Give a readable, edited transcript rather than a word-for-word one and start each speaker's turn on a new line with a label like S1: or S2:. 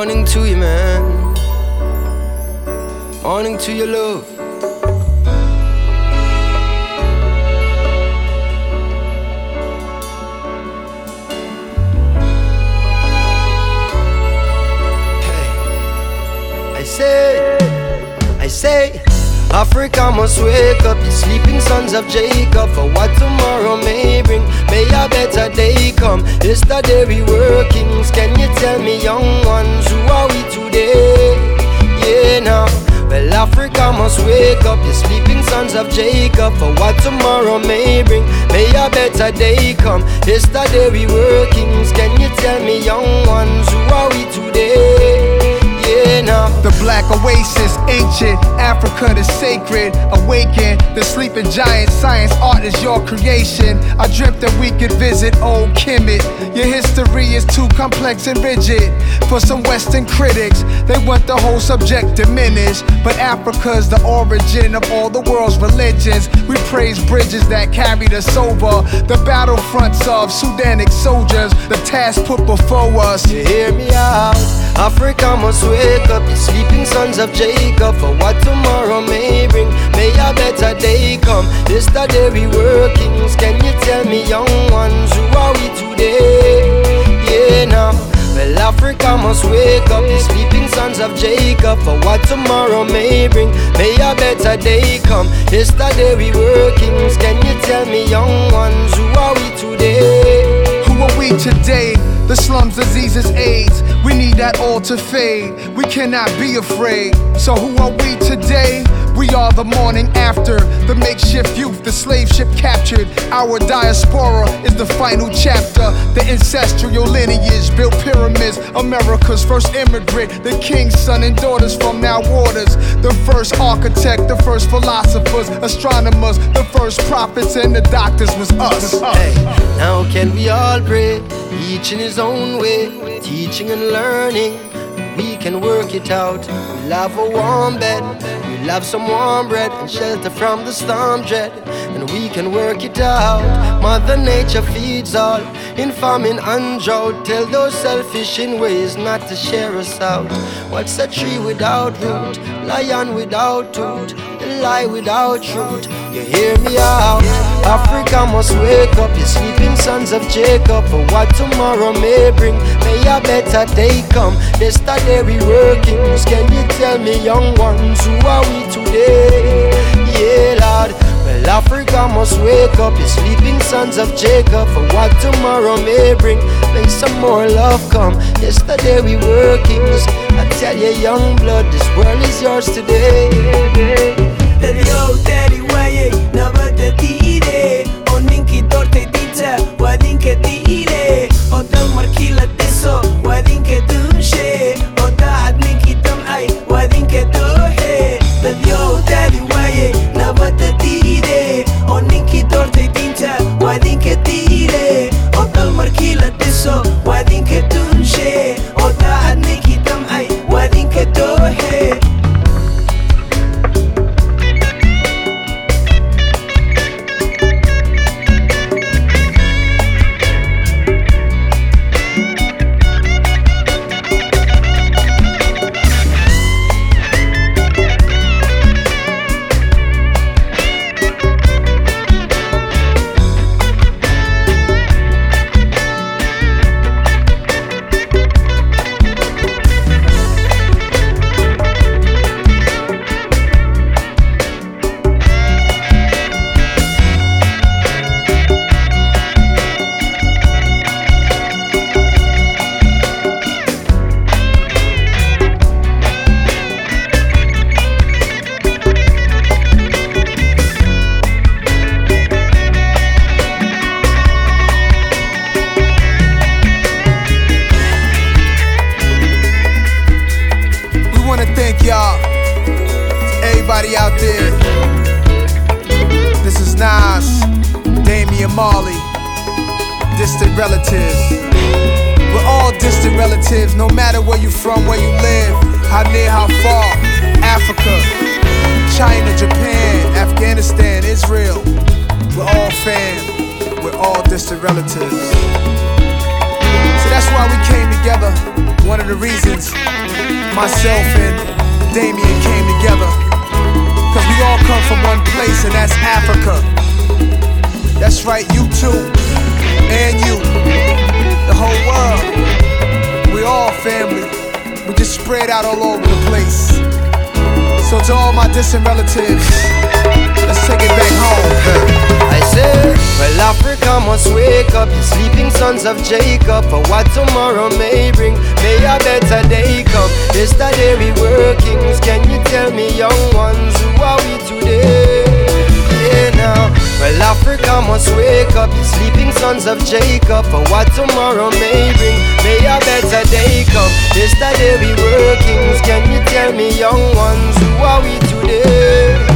S1: Morning to you, man. Morning to your love. I say, Africa must wake up, the sleeping sons of Jacob, for what tomorrow may bring. May a better day come. Yesterday we were kings. Can you tell me, young ones, who are we today? Yeah, now. Well, Africa must wake up, the sleeping sons of Jacob, for what tomorrow may bring. May a better day come. Yesterday we were kings. Can you tell me, young ones, who are we today? Yeah, now.
S2: The black oasis, ancient Africa, the sacred. Awaken the sleeping giant. Science, art is your creation. I dreamt that we could visit old Kemet. Your history is too complex and rigid for some Western critics. They want the whole subject diminished, but Africa's the origin of all the world's religions. We praise bridges that carried us over the battlefronts of Sudanic soldiers, the task put before us.
S1: You hear me out? Africa must wake up, the sleeping sons of Jacob, for what tomorrow may bring. May a better day come. Yesterday we were kings. Can you tell me, young ones, who are we today? Yeah, now. Well, Africa must wake up, the sleeping sons of Jacob, for what tomorrow may bring. May a better day come. Yesterday we were kings. Can you tell me, young ones, who are we today?
S2: Who are we today? The slums, diseases, AIDS. We need that all to fade. We cannot be afraid. So who are we today? We are the morning after, the makeshift youth, the slave ship captured. Our diaspora is the final chapter. The ancestral lineage built pyramids. America's first immigrant, the king's son and daughters from now waters. The first architect, the first philosophers, astronomers, the first prophets and the doctors was us.
S1: Hey, now can we all pray, each in his own way, teaching and learning. We can work it out. We'll have a warm bed, we'll have some warm bread and shelter from the storm dread, and we can work it out. Mother Nature feeds all in famine and drought. Tell those selfish in ways not to share us out. What's a tree without root? Lion without tooth, the lie without truth. You hear me out? Africa must wake up, you sleeping sons of Jacob, for what tomorrow may bring. May a better day come. Yesterday we were kings. Can you tell me, young ones, who are we today? Yeah, Lord. Well, Africa must wake up, you sleeping sons of Jacob, for what tomorrow may bring. May some more love come. Yesterday we were kings. I tell you, young blood, this world is yours today.
S3: Yo, daddy, waye, nabata tire. Oninki dorte pizza, wadinke tire. Otal markila teso, wadinke tumshe. Otaad ninki tamay, wadinke tuhe. Yo, daddy, waye, nabata tire. Oninki dorte pizza, wadinke tire. Otal markila teso, wadinke tumshe. Otaad ninki tamay, wadinke tuhe.
S2: Y'all, everybody out there, this is Nas, Damian Marley, distant relatives. We're all distant relatives, no matter where you from, where you live, how near, how far. Africa, China, Japan, Afghanistan, Israel. We're all fam, we're all distant relatives. that's why we came together. One of the reasons myself and Damien came together, cause we all come from one place, and that's Africa. That's right, you too, and you, the whole world. We all family. We just spread out all over the place. So to all my distant relatives, let's take it back home.
S1: I say, well, Africa must wake up, the sleeping sons of Jacob, for what tomorrow may bring. May a better day come. Yesterday we were kings. Can you tell me, young ones, who are we today? Yeah, now. Well, Africa must wake up, the sleeping sons of Jacob, for what tomorrow may bring. May a better day come. Yesterday we were kings. Can you tell me, young ones, who are we today?